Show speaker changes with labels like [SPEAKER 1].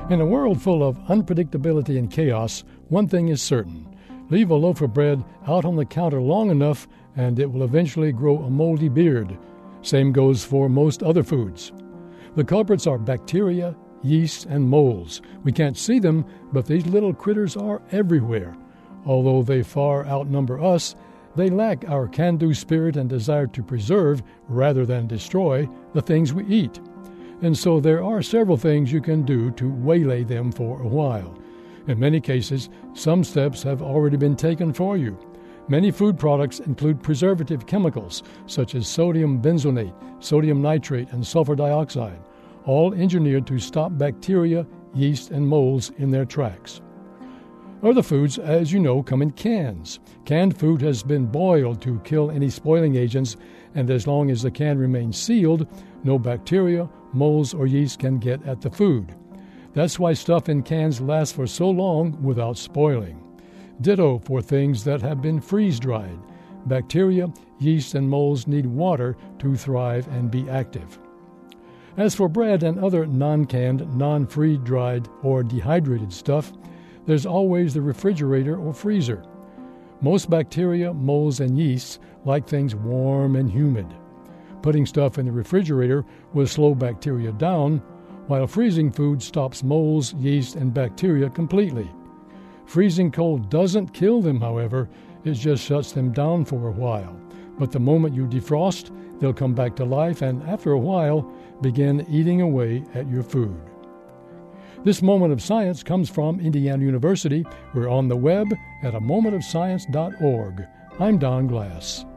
[SPEAKER 1] In a world full of unpredictability and chaos, one thing is certain. Leave a loaf of bread out on the counter long enough and it will eventually grow a moldy beard. Same goes for most other foods. The culprits are bacteria, yeast, and molds. We can't see them, but these little critters are everywhere. Although they far outnumber us, they lack our can-do spirit and desire to preserve, rather than destroy, the things we eat. And so there are several things you can do to waylay them for a while. In many cases, some steps have already been taken for you. Many food products include preservative chemicals such as sodium benzonate, sodium nitrate, and sulfur dioxide, all engineered to stop bacteria, yeast, and molds in their tracks. Other foods, as you know, come in cans. Canned food has been boiled to kill any spoiling agents, and as long as the can remains sealed, no bacteria, molds, or yeast can get at the food. That's why stuff in cans lasts for so long without spoiling. Ditto for things that have been freeze-dried. Bacteria, yeast, and molds need water to thrive and be active. As for bread and other non-canned, non-freeze-dried, or dehydrated stuff, there's always the refrigerator or freezer. Most bacteria, molds, and yeasts like things warm and humid. Putting stuff in the refrigerator will slow bacteria down, while freezing food stops molds, yeast, and bacteria completely. Freezing cold doesn't kill them, however, it just shuts them down for a while. But the moment you defrost, they'll come back to life and, after a while, begin eating away at your food. This Moment of Science comes from Indiana University. We're on the web at amomentofscience.org. I'm Don Glass.